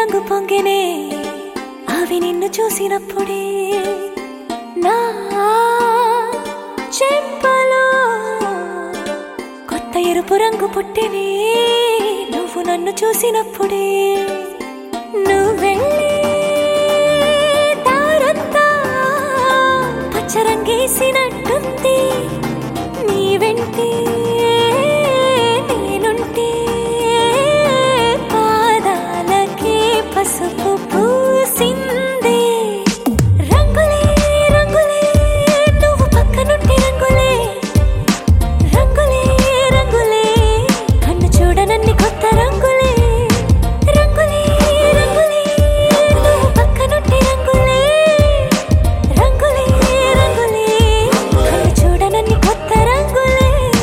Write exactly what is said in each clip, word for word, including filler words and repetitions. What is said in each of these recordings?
రంగు పొంగినే అవి నిన్ను చూసినప్పుడే నా చెంపలో కొత్త ఎరుపు రంగు పుట్టినే నువ్వు నన్ను చూసినప్పుడే నువ్వెళ్ళి దారంతా పచ్చరంగేసినట్టుంది నీ వెంటే నేనుంటే పాదాలకే పసుపు పూసిందే రంగులే రంగులే నువ్వు పక్కనుంటే రంగులే రంగులే రంగులే కన్ను చూడనన్ని కొత్త రంగులే రంగులే రంగులే నువ్వు పక్కనుంటే రంగులే రంగులే రంగులే కన్ను చూడనన్ని కొత్త రంగులే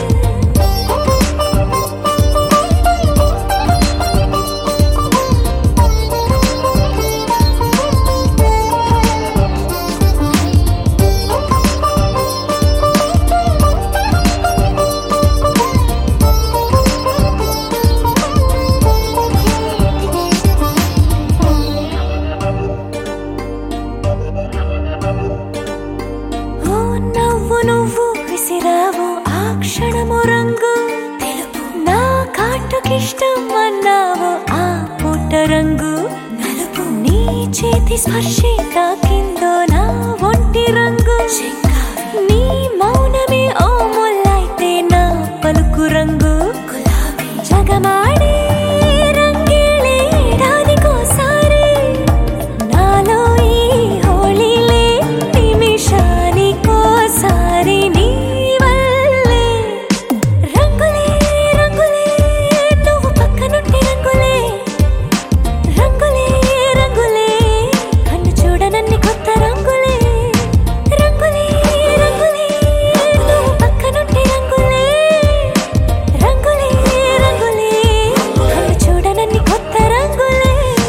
ఓ నవ్వు నువ్వు విసిరావు ఆ క్షణము రంగు తెలుపు నా కాటుకిష్టం అన్నావు ఆ పుట్ట రంగు నలుపు నీ చేతి స్పర్శే తాకిందో నా ఒంటి రంగు నీ మౌనమే ఓ ముల్లైతే నా పలుకు రంగు గులాబీ జగమాడే రంగేళే ఏడాదికోసారి నాలో ఈ హోళీలే నిమిషానికోసారి నీ వల్లే రంగులే రంగులే నువ్వు పక్కనుంటే రంగులే రంగులే రంగులే కన్ను చూడనన్ని కొత్త రంగులే రంగులే రంగులే నువ్వు పక్కనుంటే రంగులే రంగులే రంగులే కన్ను చూడనన్ని కొత్త రంగులే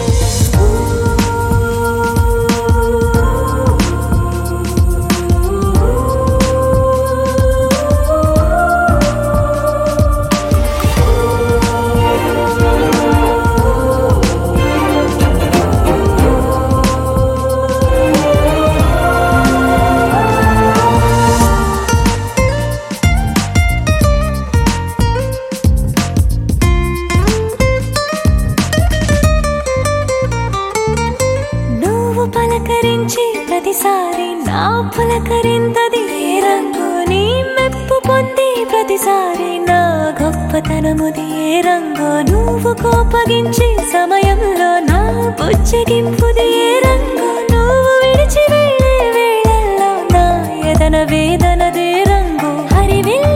నువ్వు పలకరించి ప్రతిసారి నా పులకరింతది ఏ రంగు నీ మెప్పు పొంది ప్రతిసారి నా గొప్పతనముది ఏ రంగు నువ్వు కోపగించి సమయంలో నా బుజ్జగింపుది ఏ రంగు నువ్వు విడిచి వెళ్ళే వేళల్లో నా ఎదన వేదనదే రంగు హరివిల్